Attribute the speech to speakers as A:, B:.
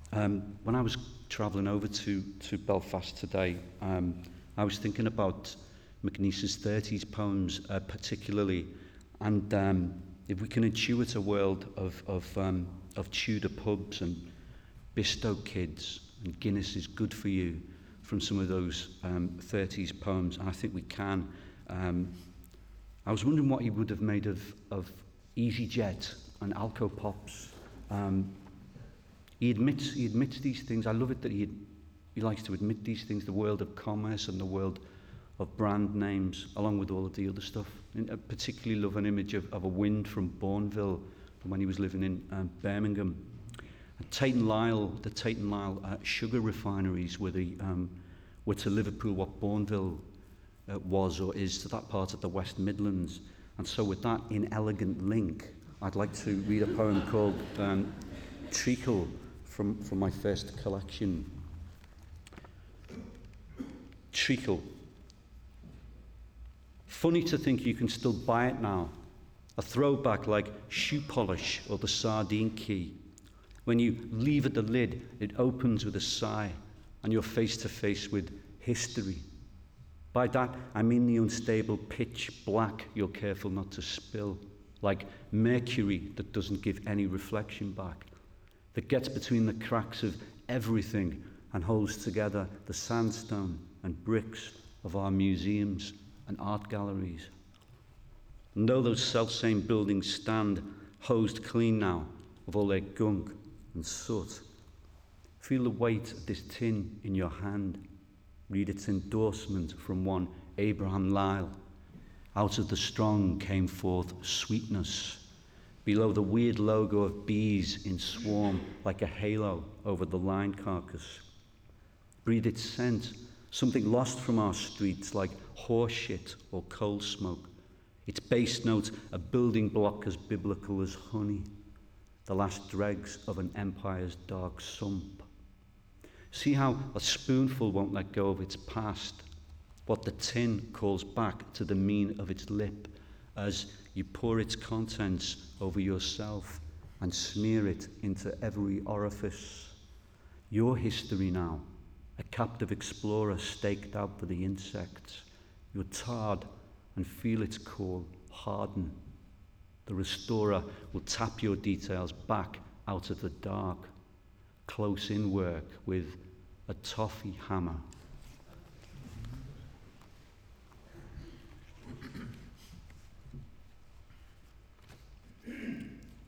A: When I was travelling over to Belfast today, I was thinking about McNeece's 30s poems particularly, and if we can intuit a world of Tudor pubs and Bisto kids and Guinness is good for you from some of those 30s poems, and I think we can. I was wondering what he would have made of EasyJet and Alco Pops. He admits these things. I love it that he likes to admit these things, the world of commerce and the world of brand names, along with all of the other stuff. And I particularly love an image of a wind from Bourneville from when he was living in Birmingham. And the Tate and Lyle sugar refineries were to Liverpool what Bourneville was or is to that part of the West Midlands. And so with that inelegant link, I'd like to read a poem called Treacle from my first collection. Treacle. Funny to think you can still buy it now. A throwback like shoe polish or the sardine key. When you leave at the lid, it opens with a sigh and you're face to face with history. By that, I mean the unstable pitch black you're careful not to spill, like mercury that doesn't give any reflection back, that gets between the cracks of everything and holds together the sandstone and bricks of our museums and art galleries. And though those self-same buildings stand hosed clean now of all their gunk and soot, feel the weight of this tin in your hand. Read its endorsement from one Abraham Lyle. Out of the strong came forth sweetness. Below the weird logo of bees in swarm like a halo over the line carcass. Breathe its scent, something lost from our streets like horse shit or coal smoke. Its bass note a building block as biblical as honey. The last dregs of an empire's dark sump. See how a spoonful won't let go of its past, what the tin calls back to the mean of its lip as you pour its contents over yourself and smear it into every orifice. Your history now, a captive explorer staked out for the insects. You're tarred and feel its call harden. The restorer will tap your details back out of the dark. Close in work with a toffee hammer.